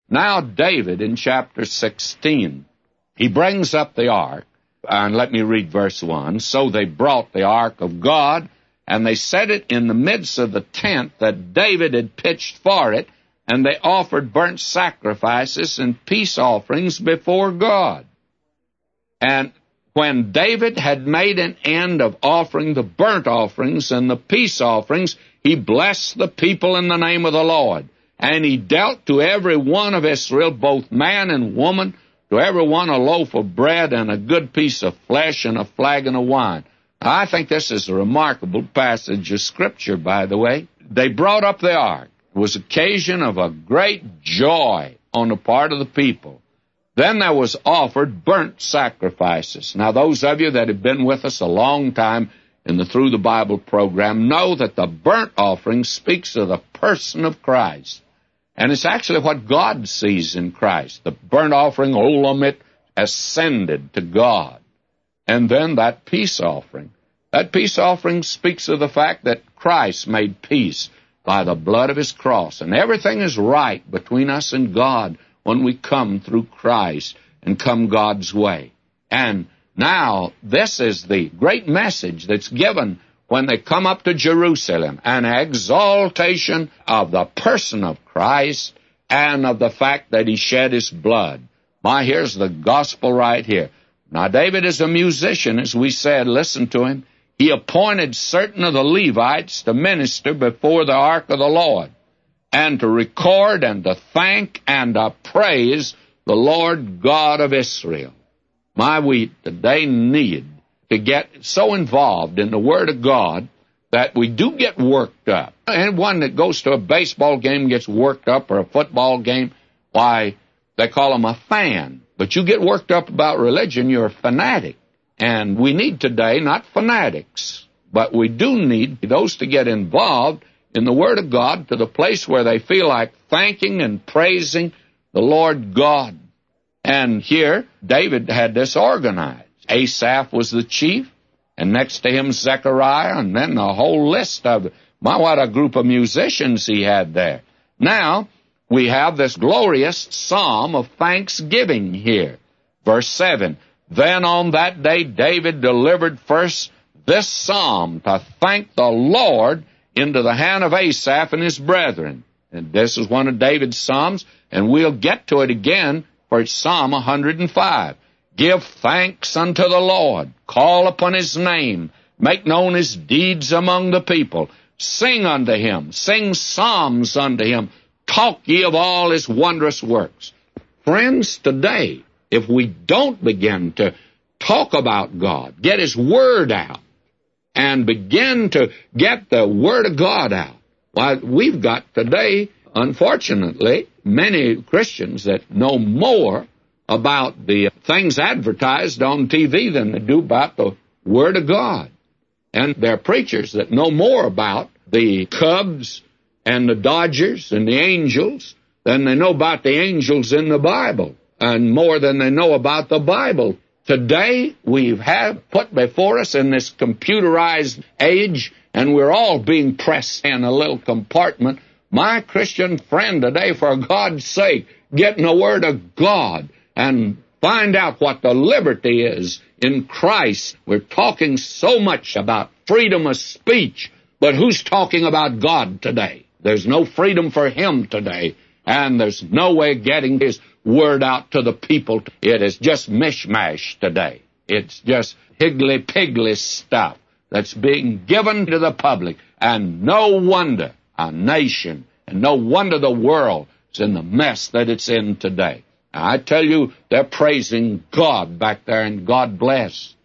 Now David, in chapter 16, he brings up the ark, and let me read verse 1. So they brought the ark of God, and they set it in the midst of the tent that David had pitched for it, and they offered burnt sacrifices and peace offerings before God. And when David had made an end of offering the burnt offerings and the peace offerings, he blessed the people in the name of the Lord. And he dealt to every one of Israel, both man and woman, to every one a loaf of bread and a good piece of flesh and a flagon of wine. Now, I think this is a remarkable passage of Scripture, by the way. They brought up the ark. It was occasion of a great joy on the part of the people. Then there was offered burnt sacrifices. Now, those of you that have been with us a long time in the Through the Bible program know that the burnt offering speaks of the person of Christ. And it's actually what God sees in Christ. The burnt offering, olamit, ascended to God. And then that peace offering. That peace offering speaks of the fact that Christ made peace by the blood of his cross. And everything is right between us and God when we come through Christ and come God's way. And now this is the great message that's given when they come up to Jerusalem, an exaltation of the person of Christ and of the fact that he shed his blood. Here's the gospel right here. Now, David is a musician, as we said. Listen to him. He appointed certain of the Levites to minister before the ark of the Lord, and to record and to thank and to praise the Lord God of Israel. We today need to get so involved in the Word of God that we do get worked up. Anyone that goes to a baseball game gets worked up, or a football game, why, they call them a fan. But you get worked up about religion, you're a fanatic. And we need today not fanatics, but we do need those to get involved in the Word of God to the place where they feel like thanking and praising the Lord God. And here, David had this organized. Asaph was the chief, and next to him Zechariah, and then the whole list of, what a group of musicians he had there. Now, we have this glorious psalm of thanksgiving here. Verse 7, Then on that day David delivered first this psalm to thank the Lord into the hand of Asaph and his brethren. And this is one of David's psalms, and we'll get to it again, for it's Psalm 105. Give thanks unto the Lord, call upon his name, make known his deeds among the people. Sing unto him, sing psalms unto him, talk ye of all his wondrous works. Friends, today, if we don't begin to talk about God, get his Word out, and begin to get the Word of God out, we've got today, unfortunately, many Christians that know more about the things advertised on TV than they do about the Word of God. And there are preachers that know more about the Cubs and the Dodgers and the Angels than they know about the angels in the Bible, and more than they know about the Bible. Today, we have put before us in this computerized age, and we're all being pressed in a little compartment. My Christian friend today, for God's sake, get in the Word of God and find out what the liberty is in Christ. We're talking so much about freedom of speech, but who's talking about God today? There's no freedom for him today, and there's no way of getting his Word out to the people. It is just mishmash today. It's just higgly-piggly stuff that's being given to the public, and no wonder our nation, and no wonder the world is in the mess that it's in today. Now, I tell you, they're praising God back there, and God bless.